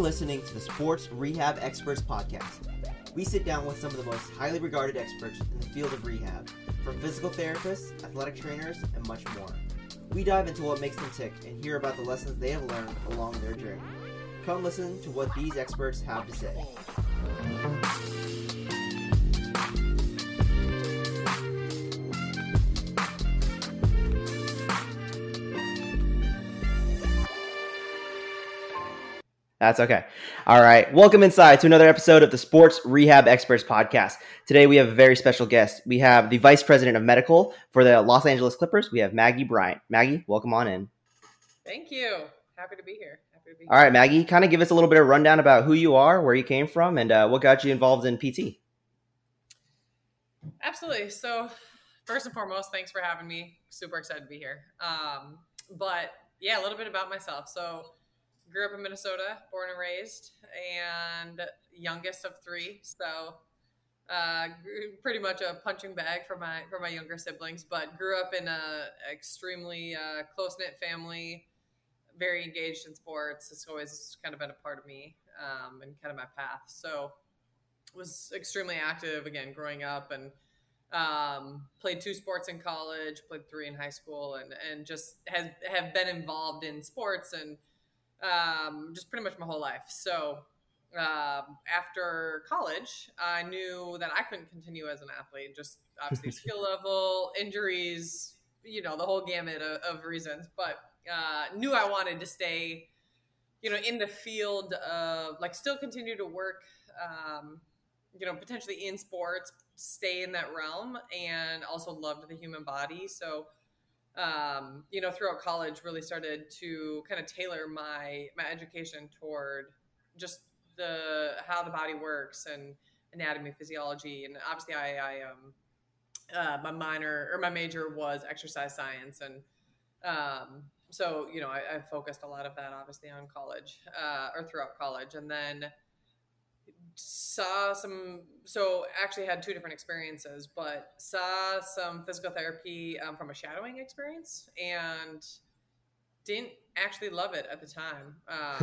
listening to the Sports Rehab Experts Podcast. We sit down with some of the most highly regarded experts in the field of rehab, from physical therapists, athletic trainers, and much more. We dive into what makes them tick and hear about the lessons they have learned along their journey. Come listen to what these experts have to say. That's okay. All right. Welcome inside to another episode of the Sports Rehab Experts Podcast. Today we have a very special guest. We have the Vice President of Medical for the Los Angeles Clippers. We have Maggie Bryant. Maggie, welcome on in. Thank you. Happy to be here. All right, Maggie, kind of give us a little bit of rundown about who you are, where you came from, and what got you involved in PT. Absolutely. So first and foremost, thanks for having me. Super excited to be here. But yeah, a little bit about myself. So grew up in Minnesota, born and raised, and youngest of three. So pretty much a punching bag for my younger siblings, but grew up in a extremely close-knit family, very engaged in sports. It's always kind of been a part of me and kind of my path. So was extremely active again growing up, and played 2 sports in college, played 3 in high school, and just have been involved in sports and just pretty much my whole life. So after college, I knew that I couldn't continue as an athlete, just obviously skill level, injuries, the whole gamut of reasons, but knew I wanted to stay, in the field of still continue to work, potentially in sports, stay in that realm, and also loved the human body. So throughout college, really started to kind of tailor my education toward just how the body works and anatomy, physiology, and obviously my major was exercise science, and so I focused a lot of that obviously on college or throughout college, and then actually had 2 different experiences, but saw some physical therapy from a shadowing experience and didn't actually love it at the time. I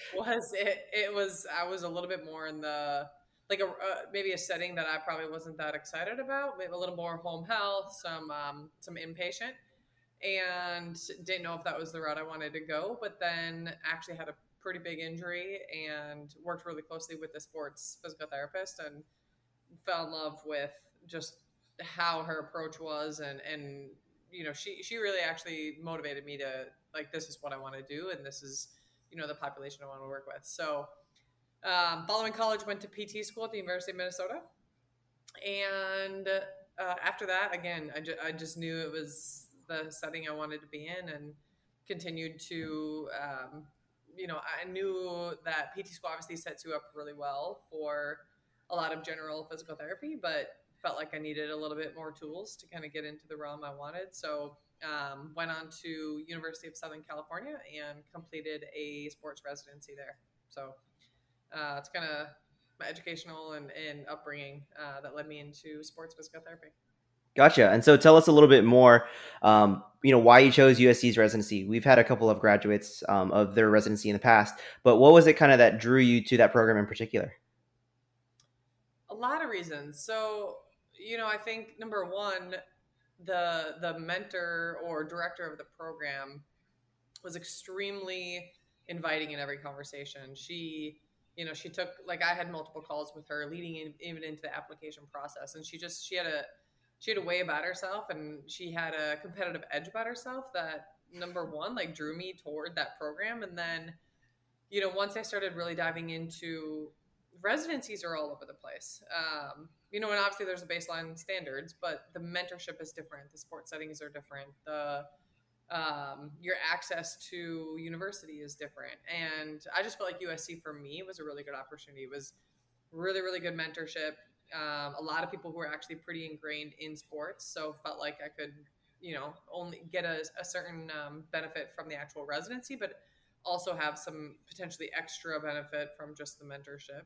was a little bit more in the maybe a setting that I probably wasn't that excited about, maybe a little more home health, some inpatient, and didn't know if that was the route I wanted to go, but then actually had a pretty big injury and worked really closely with the sports physical therapist and fell in love with just how her approach was, and she really actually motivated me to this is what I want to do, and this is the population I want to work with. So following college, went to PT school at the University of Minnesota, and after that, again, I just knew it was the setting I wanted to be in, and continued to I knew that PT school obviously sets you up really well for a lot of general physical therapy, but felt like I needed a little bit more tools to kind of get into the realm I wanted. So went on to University of Southern California and completed a sports residency there. So it's kind of my educational and upbringing that led me into sports physical therapy. Gotcha. And so tell us a little bit more, why you chose USC's residency. We've had a couple of graduates of their residency in the past, but what was it kind of that drew you to that program in particular? A lot of reasons. So, I think number one, the mentor or director of the program was extremely inviting in every conversation. She took, I had multiple calls with her leading even into the application process, and she had a way about herself, and she had a competitive edge about herself that number one, drew me toward that program. And then, once I started really diving into residencies are all over the place. And obviously there's a baseline standards, but the mentorship is different. The sports settings are different. Your access to university is different. And I just felt like USC for me was a really good opportunity. It was really, really good mentorship. A lot of people who were actually pretty ingrained in sports. So felt like I could, only get a certain benefit from the actual residency, but also have some potentially extra benefit from just the mentorship.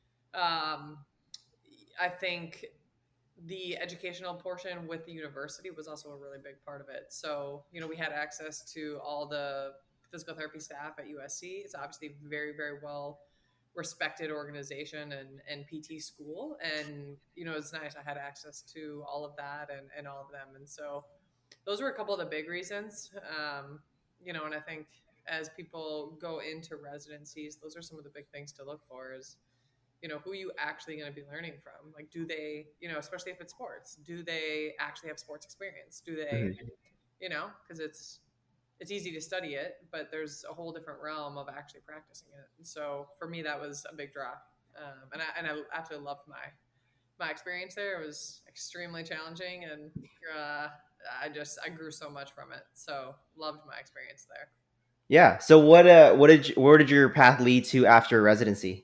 I think the educational portion with the university was also a really big part of it. So, we had access to all the physical therapy staff at USC. It's obviously very, very well respected organization and PT school. And, it's nice. I had access to all of that and all of them. And so those were a couple of the big reasons. And I think as people go into residencies, those are some of the big things to look for is, who are you actually going to be learning from? Like, do they, especially if it's sports, do they actually have sports experience? Do they, Mhm. because it's easy to study it, but there's a whole different realm of actually practicing it. And so for me, that was a big draw. And I absolutely loved my experience there. It was extremely challenging, and uh, I grew so much from it. So loved my experience there. Yeah. So where did your path lead to after residency?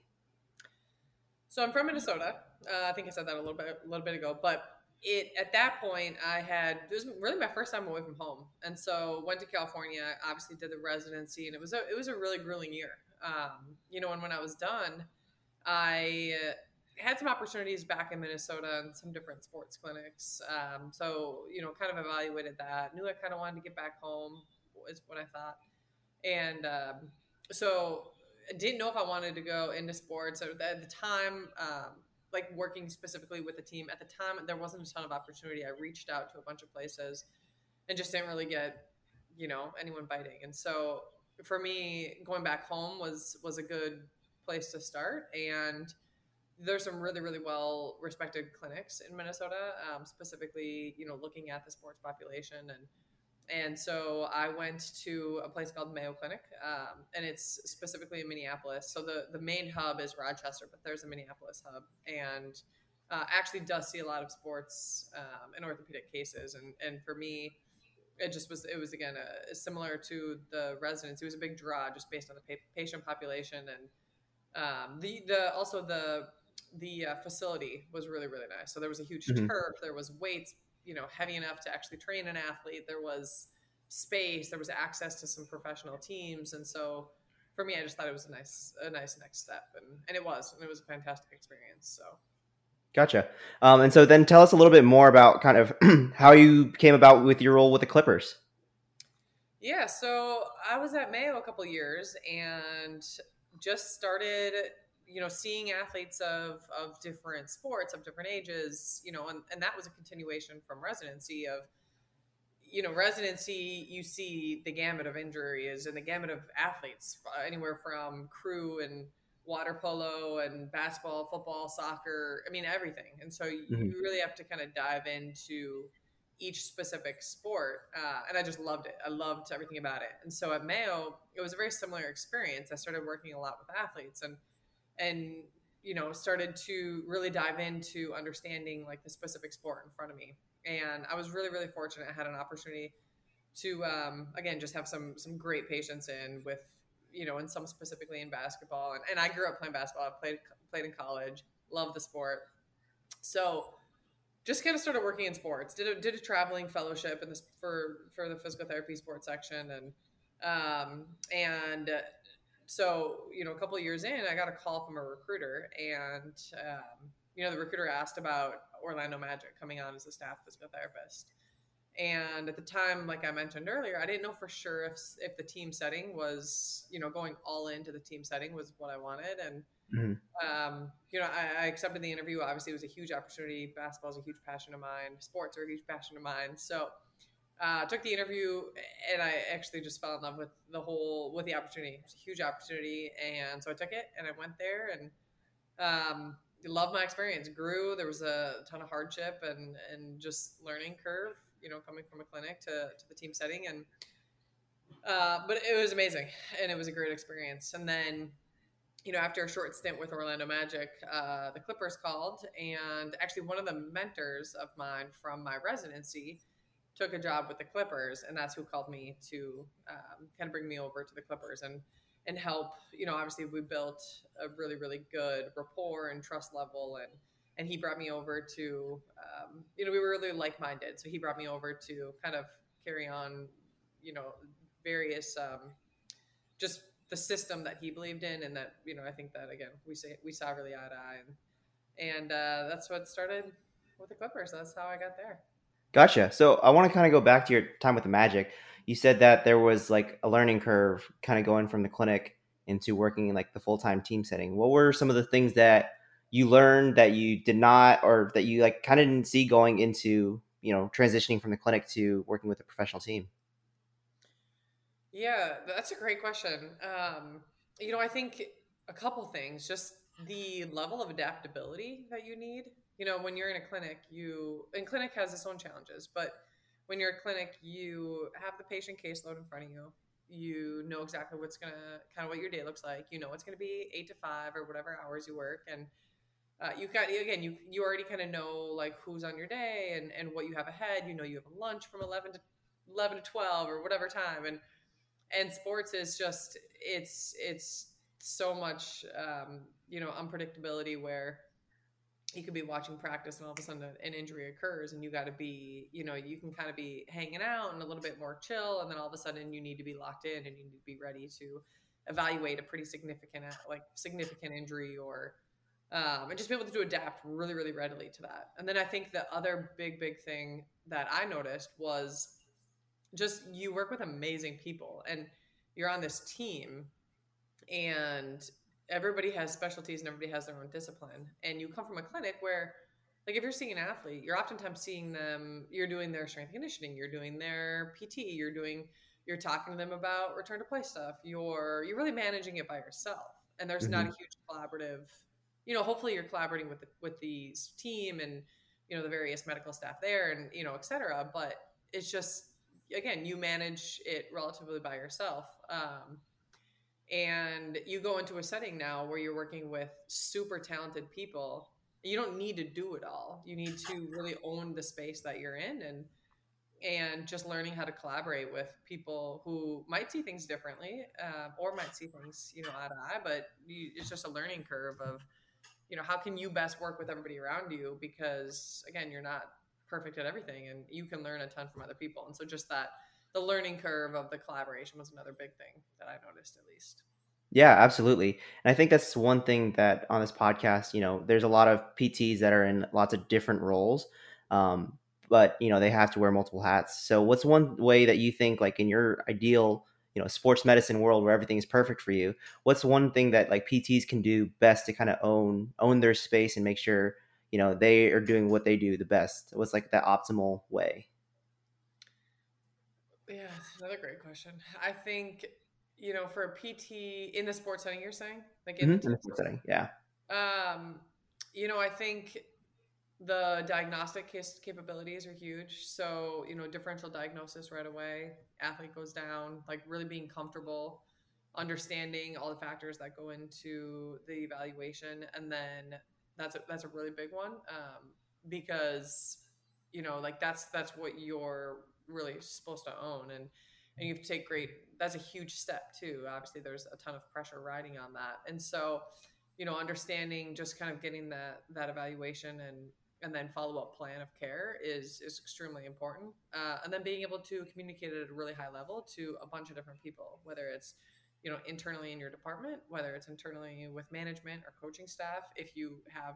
So I'm from Minnesota. I think I said that a little bit ago, but at that point it was really my first time away from home, and so went to California. Obviously, did the residency, and it was a really grueling year. And when I was done, I had some opportunities back in Minnesota and some different sports clinics. So kind of evaluated that. Knew I kind of wanted to get back home is what I thought, and so I didn't know if I wanted to go into sports at the time. Like working specifically with the team at the time, there wasn't a ton of opportunity. I reached out to a bunch of places and just didn't really get anyone biting. And so for me, going back home was a good place to start. And there's some really really well respected clinics in Minnesota, specifically looking at the sports population. And so I went to a place called Mayo Clinic, and it's specifically in Minneapolis. So the main hub is Rochester, but there's a Minneapolis hub, and actually does see a lot of sports and orthopedic cases. And for me, it was again similar to the residence. It was a big draw just based on the patient population, and the also the facility was really really nice. So there was a huge Mhm. turf, there was weights, heavy enough to actually train an athlete. There was space, there was access to some professional teams, and so for me, I just thought it was a nice next step, and it was a fantastic experience. So Gotcha. And so then tell us a little bit more about kind of how you came about with your role with the Clippers. yeah, so I was at Mayo a couple of years and just started, seeing athletes of different sports, of different ages, and that was a continuation from residency of, residency, you see the gamut of injuries and the gamut of athletes, anywhere from crew and water polo and basketball, football, soccer. I mean, everything. And so Mhm. you really have to kind of dive into each specific sport. And I just loved it. I loved everything about it. And so at Mayo, it was a very similar experience. I started working a lot with athletes and started to really dive into understanding like the specific sport in front of me. And I was really really fortunate. I had an opportunity to again just have some great patients in with and some specifically in basketball. And I grew up playing basketball. I played in college, loved the sport. So just kind of started working in sports. Did a traveling fellowship in this for the physical therapy sports section. And so a couple of years in, I got a call from a recruiter, and the recruiter asked about Orlando Magic coming on as a staff physical therapist. And at the time, like I mentioned earlier, I didn't know for sure if the team setting was, going all into the team setting was what I wanted. And Mhm. I accepted the interview. Obviously, it was a huge opportunity. Basketball is a huge passion of mine. Sports are a huge passion of mine. So took the interview, and I actually just fell in love with the opportunity. It was a huge opportunity, and so I took it and I went there and loved my experience. Grew. There was a ton of hardship and just learning curve. Coming from a clinic to the team setting, and but it was amazing and it was a great experience. And then after a short stint with Orlando Magic, the Clippers called, and actually one of the mentors of mine from my residency took a job with the Clippers, and that's who called me to kind of bring me over to the Clippers and help. Obviously we built a really really good rapport and trust level, and he brought me over to we were really like minded, so he brought me over to kind of carry on you know various just the system that he believed in, and that I think that again we saw really eye to eye, and that's what started with the Clippers. That's how I got there. Gotcha. So I want to kind of go back to your time with the Magic. You said that there was like a learning curve kind of going from the clinic into working in like the full-time team setting? What were some of the things that you learned that you did not, or that you like kind of didn't see going into, transitioning from the clinic to working with a professional team? Yeah, that's a great question. I think a couple things, just the level of adaptability that you need. When you're in a clinic, and clinic has its own challenges, but when you're a clinic, you have the patient caseload in front of you. You know exactly what's what your day looks like. You know it's gonna be 8 to 5 or whatever hours you work, and you already kind of know like who's on your day and what you have ahead. You have a lunch from 11 to 12 or whatever time, and sports is just it's so much unpredictability, where you could be watching practice and all of a sudden an injury occurs, and you got to be you can kind of be hanging out and a little bit more chill, and then all of a sudden you need to be locked in and you need to be ready to evaluate a pretty significant injury, or and just be able to adapt really really readily to that. And then I think the other big thing that I noticed was just you work with amazing people, and you're on this team, and everybody has specialties and everybody has their own discipline, and you come from a clinic where, like, if you're seeing an athlete, you're oftentimes seeing them, you're doing their strength conditioning, you're doing their PT, you're talking to them about return to play stuff, you're really managing it by yourself, and there's not a huge collaborative, hopefully you're collaborating with the team and the various medical staff there, and et cetera, but it's just, again, you manage it relatively by yourself. And you go into a setting now where you're working with super talented people. You don't need to do it all. You need to really own the space that you're in, and just learning how to collaborate with people who might see things differently, or might see things eye to eye. But it's just a learning curve of how can you best work with everybody around you, because again, you're not perfect at everything, and you can learn a ton from other people. And so just that, the learning curve of the collaboration was another big thing that I noticed, at least. Yeah, absolutely. And I think that's one thing that on this podcast, there's a lot of PTs that are in lots of different roles. Um, but they have to wear multiple hats. So what's one way that you think, like, in your ideal, sports medicine world where everything is perfect for you, what's one thing that like PTs can do best to kind of own their space and make sure, they are doing what they do the best? What's like that optimal way? Yeah, that's another great question. I think, for a PT in the sports setting, you're saying, like in the In team the sports setting. Yeah. setting? I think the diagnostic capabilities are huge. So, differential diagnosis right away, athlete goes down, like really being comfortable, understanding all the factors that go into the evaluation. And then that's a really big one, because, like that's what you're really supposed to own. And you have to take that's a huge step too. Obviously there's a ton of pressure riding on that. And so, understanding, just kind of getting that evaluation and then follow-up plan of care is extremely important. And then being able to communicate it at a really high level to a bunch of different people, whether it's internally in your department, whether it's internally with management or coaching staff, if you have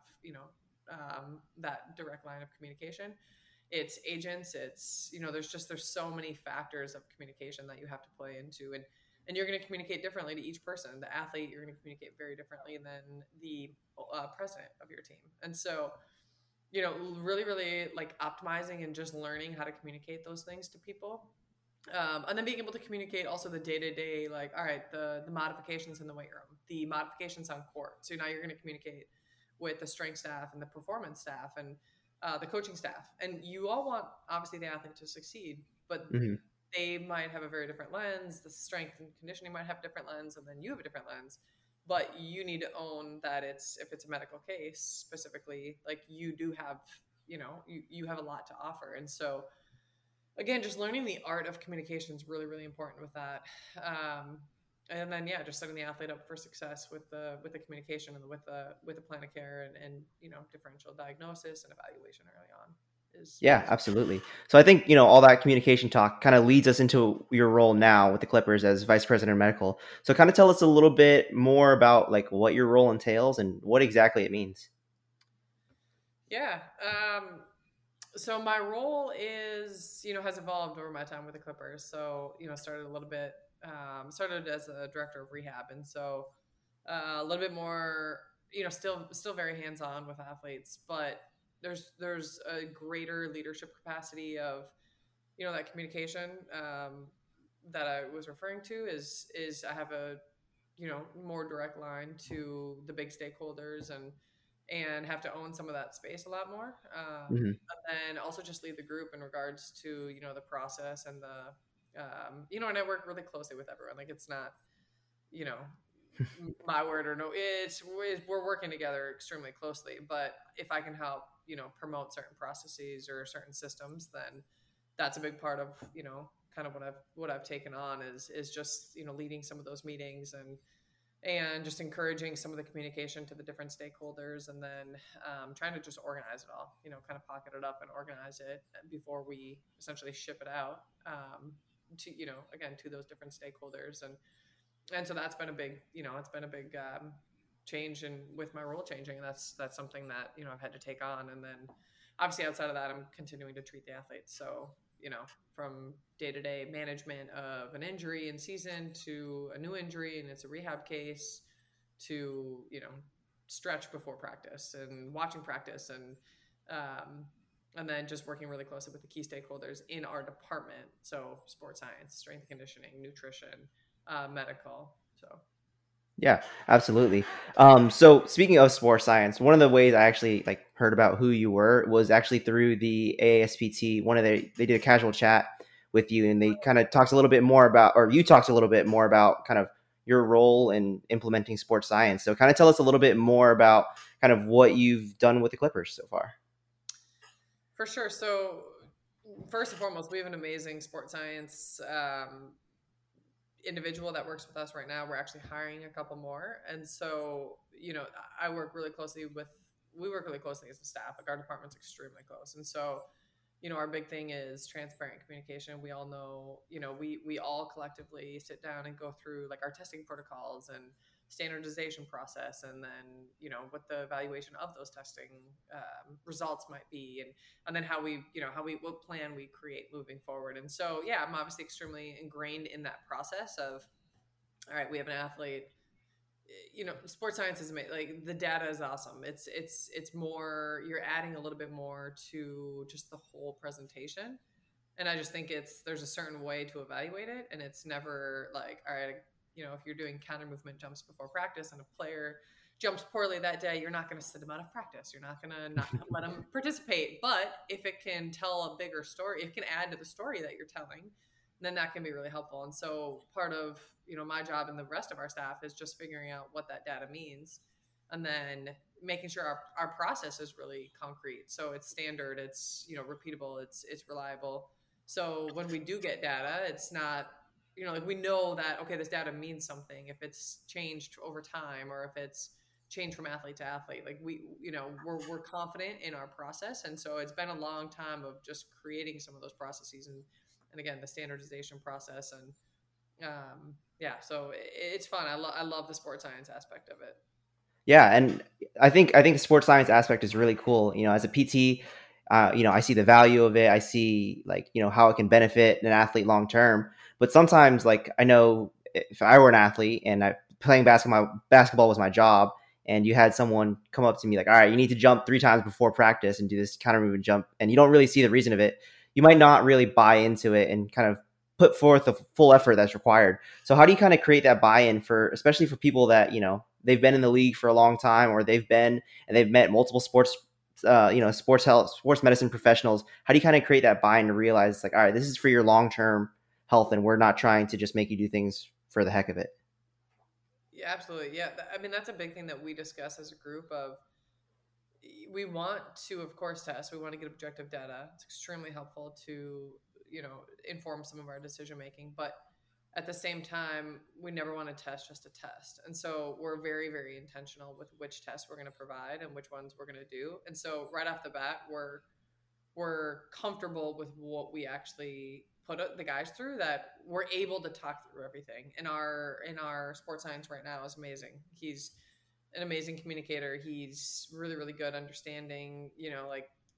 that direct line of communication, it's agents, it's there's so many factors of communication that you have to play into, and you're going to communicate differently to each person. The athlete, you're going to communicate very differently than the president of your team. And so, really, really like optimizing and just learning how to communicate those things to people. And then being able to communicate also the day-to-day, like, all right, the modifications in the weight room, the modifications on court. So now you're going to communicate with the strength staff and the performance staff and the coaching staff. And you all want, obviously, the athlete to succeed, but they might have a very different lens. The strength and conditioning might have a different lens, and then you have a different lens. But you need to own that if it's a medical case specifically, like you do have, you have a lot to offer. And so, again, just learning the art of communication is really, really important with that. And then, yeah, just setting the athlete up for success with the communication and with the plan of care and differential diagnosis and evaluation early on. Yeah, absolutely. So I think, all that communication talk kind of leads us into your role now with the Clippers as vice president of medical. So kind of tell us a little bit more about like what your role entails and what exactly it means. Yeah. So my role is, has evolved over my time with the Clippers. So, started a little bit, started as a director of rehab. And so a little bit more, still very hands-on with athletes, but there's a greater leadership capacity of, that communication that I was referring to is I have a, more direct line to the big stakeholders and have to own some of that space a lot more. Hmm. And then also just lead the group in regards to, the process and the, and I work really closely with everyone. Like it's not, you know, my word or no, we're working together extremely closely. But if I can help, promote certain processes or certain systems, then that's a big part of, kind of what I've taken on is just, leading some of those meetings and just encouraging some of the communication to the different stakeholders, and then trying to just organize it all, kind of pocket it up and organize it before we essentially ship it out, to, again, to those different stakeholders. And so that's been a big, it's been a big change in with my role changing. And that's something that, I've had to take on. And then obviously outside of that, I'm continuing to treat the athletes. So, from day-to-day management of an injury in season to a new injury and it's a rehab case to, stretch before practice and watching practice and then just working really closely with the key stakeholders in our department. So sports science, strength and conditioning, nutrition, medical. So Yeah, absolutely. So speaking of sports science, one of the ways I actually like heard about who you were was actually through the AASPT. They did a casual chat with you, and they kind of talked a little bit more about, or you talked a little bit more about kind of your role in implementing sports science. So kind of tell us a little bit more about kind of what you've done with the Clippers so far. for sure. So first and foremost, we have an amazing sports science individual that works with us right now. We're actually hiring a couple more, and so I work really closely with. We work really closely as a staff. Like our department's extremely close, and so our big thing is transparent communication. We all know, we all collectively sit down and go through like our testing protocols and standardization process, and then what the evaluation of those testing results might be, and then how we what plan we create moving forward. And so yeah, I'm obviously extremely ingrained in that process of, all right, we have an athlete, sports science is amazing. Like the data is awesome. It's more, you're adding a little bit more to just the whole presentation. And I just think there's a certain way to evaluate it. And it's never like, all right, if you're doing counter movement jumps before practice and a player jumps poorly that day, you're not going to sit them out of practice. You're not going to not let them participate. But if it can tell a bigger story, if it can add to the story that you're telling, then that can be really helpful. And so part of, my job and the rest of our staff is just figuring out what that data means, and then making sure our process is really concrete. So it's standard, it's, repeatable, it's reliable. So when we do get data, it's not, like we know that, okay, this data means something if it's changed over time or if it's changed from athlete to athlete. Like we're confident in our process. And so it's been a long time of just creating some of those processes and again, the standardization process. And yeah, so it's fun. I love the sports science aspect of it. Yeah, and I think the sports science aspect is really cool. As a PT, I see the value of it. I see like how it can benefit an athlete long term. But sometimes, like I know if I were an athlete and playing basketball was my job, and you had someone come up to me like, all right, you need to jump 3 times before practice and do this counter movement jump, and you don't really see the reason of it. You might not really buy into it and kind of put forth the full effort that's required. So how do you kind of create that buy-in for, especially for people that they've been in the league for a long time, or they've met multiple sports, sports health, sports medicine professionals? How do you kind of create that buy-in to realize like, all right, this is for your long-term health, and we're not trying to just make you do things for the heck of it? Yeah, absolutely. Yeah, I mean that's a big thing that we discuss as a group. Of we want to, of course, test. We want to get objective data. It's extremely helpful to inform some of our decision making, but at the same time, we never want to test just to test. And so we're very, very intentional with which tests we're going to provide and which ones we're going to do. And so right off the bat, we're comfortable with what we actually put the guys through, that we're able to talk through everything. And our sports science right now is amazing. He's an amazing communicator. He's really, really good understanding, like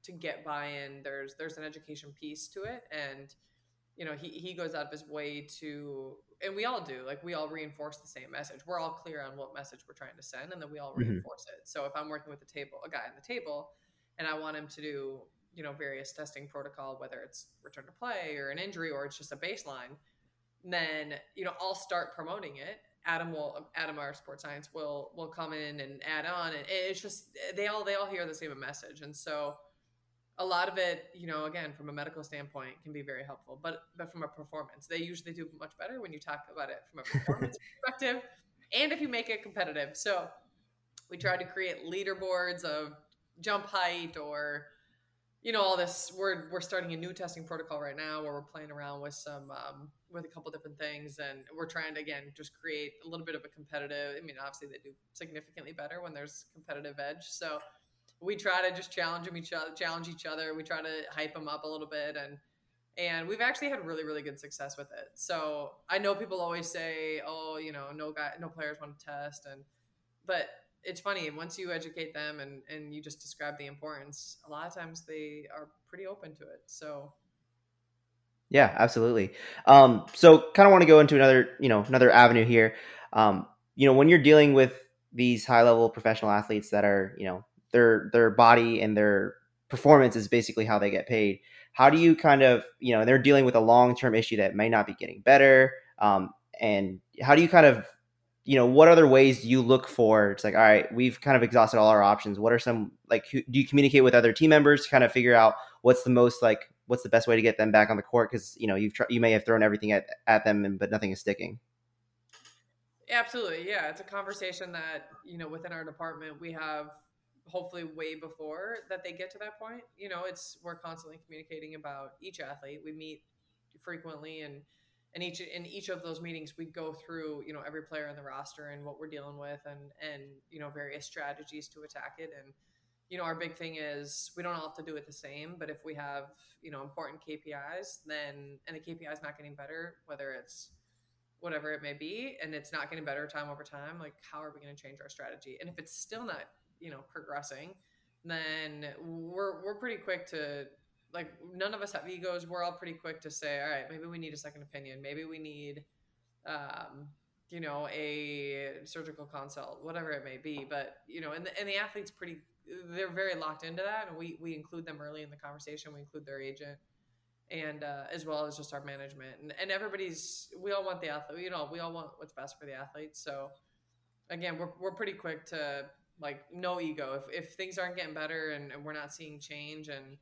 to get buy-in, there's an education piece to it. And he goes out of his way to, and we all do, like, we all reinforce the same message. We're all clear on what message we're trying to send, and then we all reinforce it. So if I'm working with a guy on the table, and I want him to do various testing protocol, whether it's return to play or an injury or it's just a baseline, then I'll start promoting it. Adam, our sports science, will come in and add on, and it's just they all hear the same message. And so a lot of it, again, from a medical standpoint, can be very helpful, but from a performance, they usually do much better when you talk about it from a performance perspective, and if you make it competitive. So we try to create leaderboards of jump height, or all this. We're starting a new testing protocol right now where we're playing around with some with a couple different things, and we're trying to, again, just create a little bit of a competitive. I mean, obviously they do significantly better when there's competitive edge, so we try to just challenge each other. We try to hype them up a little bit, and we've actually had really, really good success with it. So I know people always say, oh, no players want to test, but it's funny, once you educate them and you just describe the importance, a lot of times they are pretty open to it. So yeah, absolutely. So kind of want to go into another avenue here. When you're dealing with these high level professional athletes that are, their body and their performance is basically how they get paid. How do you kind of, they're dealing with a long-term issue that may not be getting better. And how do you kind of, what other ways do you look for? It's like, all right, we've kind of exhausted all our options. What are some, like, do you communicate with other team members to kind of figure out what's the best way to get them back on the court? Because, you may have thrown everything at them, but nothing is sticking. Absolutely. Yeah. It's a conversation that, within our department, we have hopefully way before that they get to that point. We're constantly communicating about each athlete. We meet frequently, and in each of those meetings, we go through, every player on the roster and what we're dealing with, and various strategies to attack it. And, our big thing is we don't all have to do it the same, but if we have, important KPIs, then, and the KPI is not getting better, whether it's whatever it may be, and it's not getting better time over time, like, how are we going to change our strategy? And if it's still not, progressing, then we're pretty quick to, like, none of us have egos. We're all pretty quick to say, all right, maybe we need a second opinion. Maybe we need, a surgical consult, whatever it may be. But, and the athlete's they're very locked into that. And we include them early in the conversation. We include their agent, and as well as just our management, and we all want the athlete, we all want what's best for the athlete. So again, we're pretty quick to, like, no ego. If things aren't getting better and we're not seeing change, and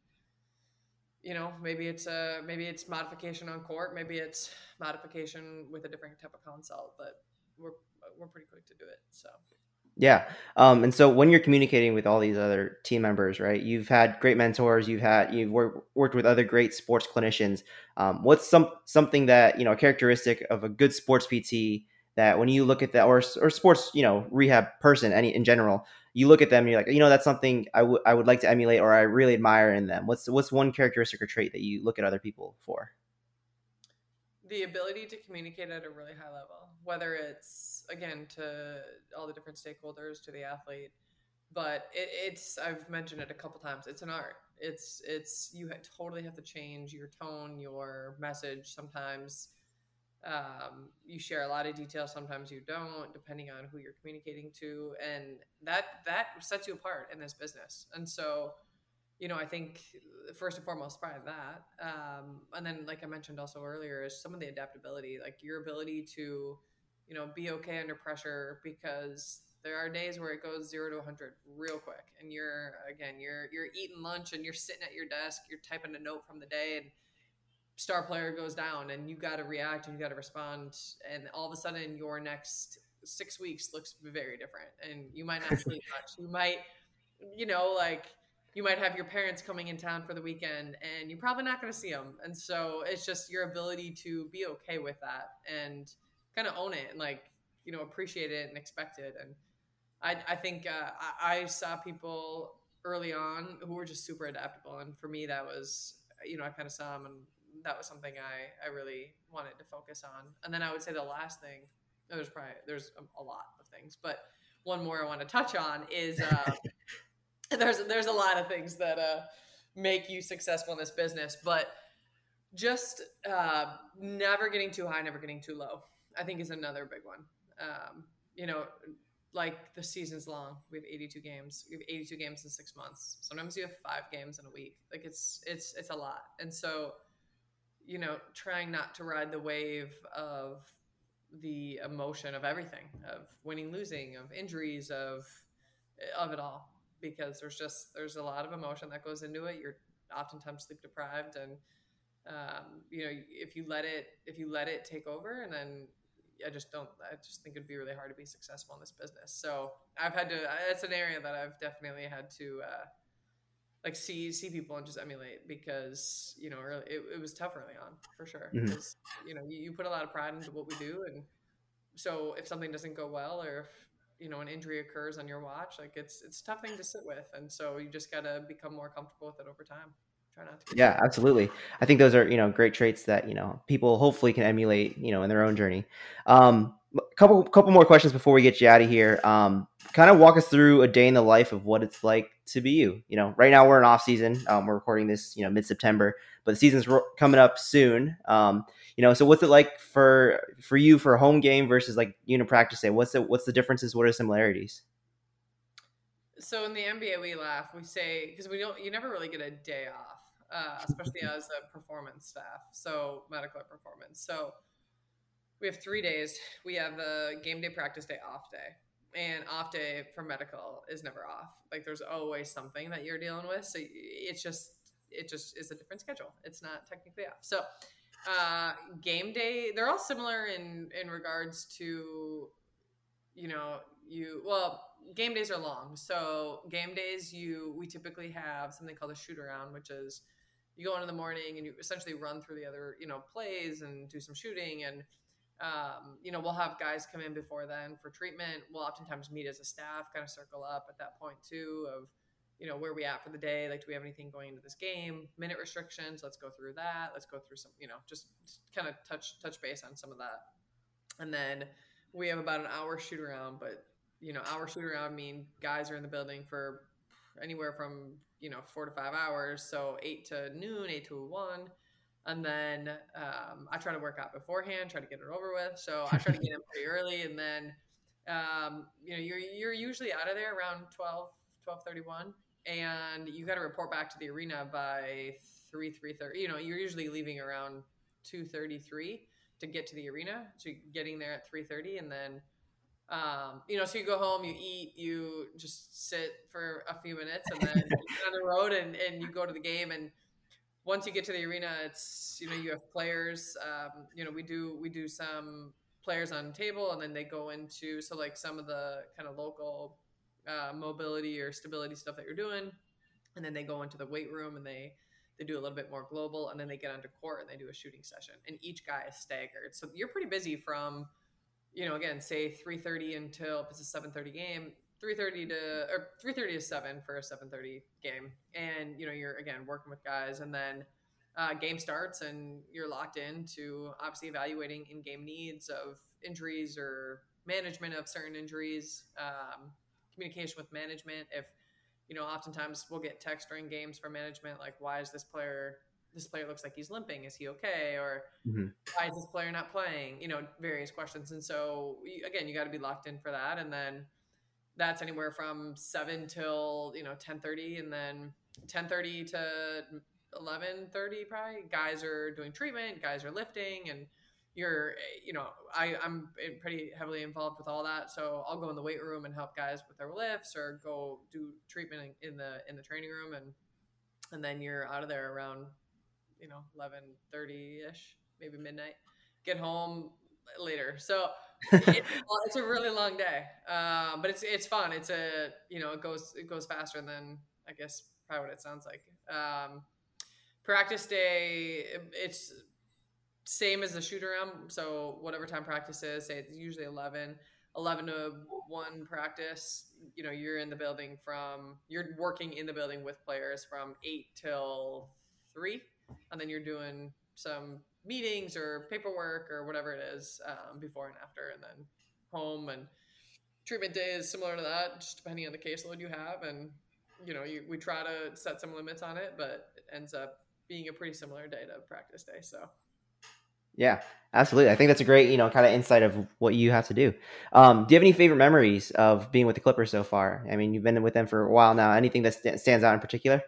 maybe it's modification on court, maybe it's modification with a different type of consult, but we're pretty quick to do it. So yeah. And so when you're communicating with all these other team members, right, you've had great mentors, you've worked with other great sports clinicians. What's something that, a characteristic of a good sports PT that when you look at that, or sports, rehab person, in general, you look at them and you're like, that's something I would like to emulate, or I really admire in them. What's one characteristic or trait that you look at other people for? The ability to communicate at a really high level, whether it's, again, to all the different stakeholders, to the athlete, but I've mentioned it a couple times. It's an art. You totally have to change your tone, your message. Sometimes you share a lot of details, sometimes you don't, depending on who you're communicating to, and that sets you apart in this business. And so, I think first and foremost, probably that, and then, like I mentioned also earlier, is some of the adaptability, like your ability to, be okay under pressure, because there are days where it goes 0 to 100 real quick, and you're eating lunch and you're sitting at your desk, you're typing a note from the day, and star player goes down, and you got to react and you got to respond, and all of a sudden your next 6 weeks looks very different, and you might not sleep much. You might, you might have your parents coming in town for the weekend, and you're probably not going to see them. And so it's just your ability to be okay with that and kind of own it, and, like, appreciate it and expect it. And I think I saw people early on who were just super adaptable, and for me that was, I kind of saw them, and that was something I really wanted to focus on. And then I would say the last thing, there's a lot of things, but one more I want to touch on is there's a lot of things that make you successful in this business. But just never getting too high, never getting too low, I think is another big one. You know, like the season's long. We have 82 games. We have 82 games in 6 months. Sometimes you have 5 games in a week. Like it's a lot. And so, you know, trying not to ride the wave of the emotion of everything, of winning, losing, of injuries, of it all, because there's a lot of emotion that goes into it. You're oftentimes sleep deprived, and you know, if you let it take over, and then I just think it'd be really hard to be successful in this business. So it's an area that I've definitely had to like see people and just emulate, because you know it was tough early on for sure, Mhm. because you know you put a lot of pride into what we do, and so if something doesn't go well, or if you know an injury occurs on your watch, like it's a tough thing to sit with, and so you just got to become more comfortable with it over time. Try not to get Yeah, stuck. absolutely. I think those are, great traits that, people hopefully can emulate, in their own journey. Couple more questions before we get you out of here. Kind of walk us through a day in the life of what it's like to be you. Right now we're in off season. We're recording this, mid-September, but the season's coming up soon. So what's it like for you for a home game versus like practice day? What's the differences? What are the similarities? So in the NBA, we laugh. We say, because you never really get a day off, especially as a performance staff. So medical performance. So we have 3 days. We have a game day, practice day, off day, and off day for medical is never off. Like there's always something that you're dealing with. So it just is a different schedule. It's not technically off. So game day, they're all similar in regards to, you know, game days are long. So game days, we typically have something called a shoot around, which is you go in the morning and you essentially run through the other, plays and do some shooting. And, we'll have guys come in before then for treatment. We'll oftentimes meet as a staff, kind of circle up at that point too, of, where we at for the day? Like, do we have anything going into this game? Minute restrictions. Let's go through that. Let's go through some, just kind of touch base on some of that. And then we have about an hour shoot around, but hour shoot around mean guys are in the building for anywhere from 4 to 5 hours, so 8 to noon, 8 to 1. And then I try to work out beforehand, try to get it over with. So I try to get in pretty early, and then you're usually out of there around 12:31, and you got to report back to the arena by 3:30. You're usually leaving around 2:33 to get to the arena, so you're getting there at 3:30, and then so you go home, you eat, you just sit for a few minutes, and then you get on the road, and you go to the game. And once you get to the arena, it's you have players. We do some players on table, and then they go into, so like some of the kind of local mobility or stability stuff that you're doing, and then they go into the weight room, and they do a little bit more global, and then they get onto court and they do a shooting session, and each guy is staggered, so you're pretty busy from again, say 3:30 until, if it's a 7:30 game, 3:30 to 7 for a 7:30 game. And, you're again working with guys, and then game starts and you're locked into obviously evaluating in-game needs of injuries or management of certain injuries, communication with management. If, oftentimes we'll get text during games from management, like, why is this player looks like he's limping? Is he okay? Or why is this player not playing? Various questions. And so again, you got to be locked in for that. And then that's anywhere from 7 till 10:30, and then 10:30 to 11:30 probably guys are doing treatment, guys are lifting, and I'm pretty heavily involved with all that. So I'll go in the weight room and help guys with their lifts, or go do treatment in the training room, and then you're out of there around 11:30 ish, maybe midnight. Get home later. So it's a really long day, but it's fun. It's it goes faster than, I guess, probably what it sounds like. Practice day, it's same as the shoot around. So whatever time practice is, say it's usually 11 to 1 practice. You're in the building you're working in the building with players from 8 till 3, and then you're doing some meetings or paperwork or whatever it is, before and after, and then home. And treatment day is similar to that, just depending on the caseload you have. And we try to set some limits on it, but it ends up being a pretty similar day to practice day. So. Yeah, absolutely. I think that's a great, kind of insight of what you have to do. Do you have any favorite memories of being with the Clippers so far? I mean, you've been with them for a while now. Anything that stands out in particular?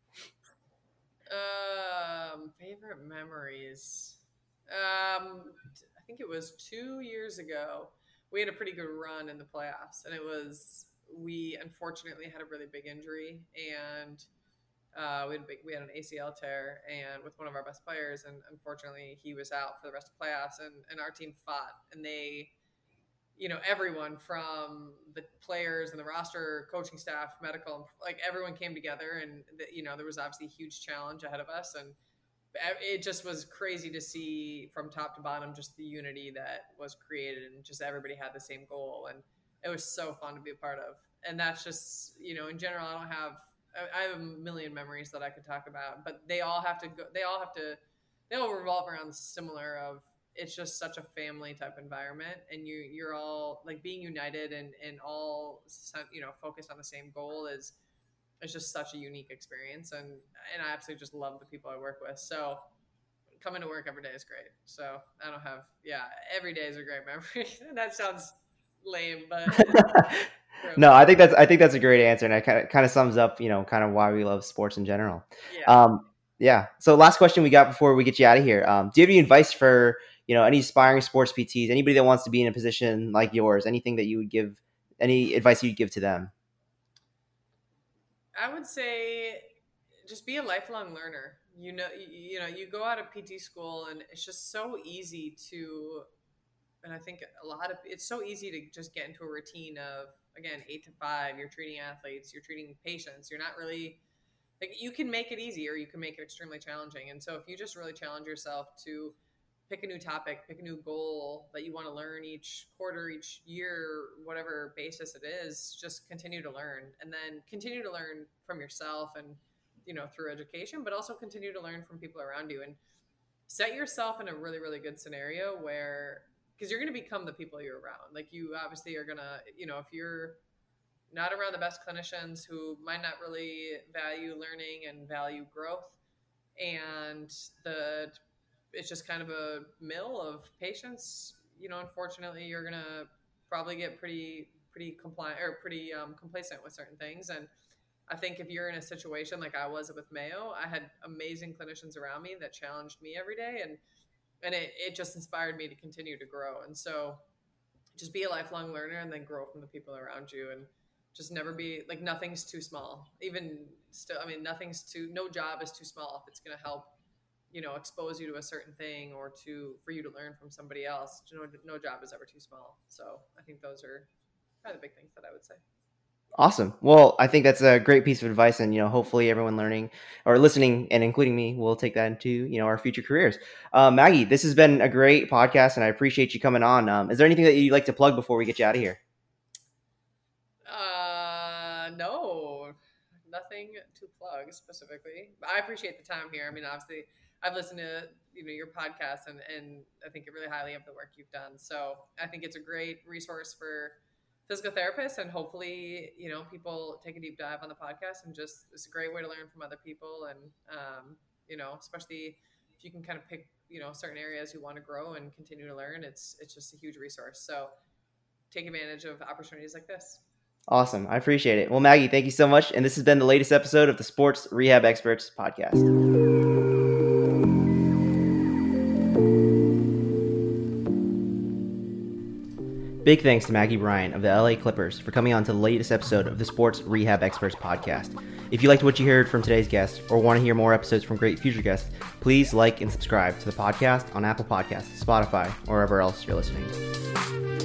Favorite memories. I think it was 2 years ago. We had a pretty good run in the playoffs, and we unfortunately had a really big injury, and we had an ACL tear, and with one of our best players, and unfortunately he was out for the rest of the playoffs, and our team fought, and they, everyone from the players and the roster, coaching staff, medical, like everyone came together, and there was obviously a huge challenge ahead of us, and it just was crazy to see from top to bottom just the unity that was created, and just everybody had the same goal, and it was so fun to be a part of. And that's just, in general, I have a million memories that I could talk about, but they all revolve around similar of, it's just such a family type environment, and you're all like being united and all, focused on the same goal is just such a unique experience. And I absolutely just love the people I work with. So coming to work every day is great. So every day is a great memory. That sounds lame, but no, I think that's a great answer, and it kind of sums up, kind of why we love sports in general. Yeah. So last question we got before we get you out of here. Do you have any advice for, any aspiring sports PTs, anybody that wants to be in a position like yours, anything that you would give, any advice you'd give to them? I would say just be a lifelong learner. You go out of PT school, and it's just so easy to, and I think it's so easy to just get into a routine of, again, 8 to 5, you're treating athletes, you're treating patients. You're not really, like, you can make it easy or you can make it extremely challenging. And so if you just really challenge yourself to pick a new topic, pick a new goal that you want to learn each quarter, each year, whatever basis it is, just continue to learn, and then continue to learn from yourself and, through education, but also continue to learn from people around you, and set yourself in a really, really good scenario where, because you're going to become the people you're around. Like, you obviously are going to, if you're not around the best clinicians who might not really value learning and value growth, and it's just kind of a mill of patients, unfortunately, you're going to probably get pretty compliant or pretty complacent with certain things. And I think if you're in a situation like I was with Mayo, I had amazing clinicians around me that challenged me every day, and it just inspired me to continue to grow. And so just be a lifelong learner, and then grow from the people around you, and just never be like, nothing's too small. Even still, I mean, no job is too small if it's going to help, expose you to a certain thing, or for you to learn from somebody else. No job is ever too small. So I think those are kind of the big things that I would say. Awesome. Well, I think that's a great piece of advice, and hopefully everyone learning or listening, and including me, will take that into our future careers. Maggie, this has been a great podcast, and I appreciate you coming on. Is there anything that you'd like to plug before we get you out of here? No, nothing to plug specifically. I appreciate the time here. I mean, obviously, I've listened to your podcast, and I think really highly of the work you've done. So I think it's a great resource for physical therapists, and hopefully, people take a deep dive on the podcast, and just, it's a great way to learn from other people. And, especially if you can kind of pick, certain areas you want to grow and continue to learn, it's just a huge resource. So take advantage of opportunities like this. Awesome. I appreciate it. Well, Maggie, thank you so much. And this has been the latest episode of the Sports Rehab Experts podcast. Big thanks to Maggie Bryant of the LA Clippers for coming on to the latest episode of the Sports Rehab Experts podcast. If you liked what you heard from today's guest, or want to hear more episodes from great future guests, please like and subscribe to the podcast on Apple Podcasts, Spotify, or wherever else you're listening.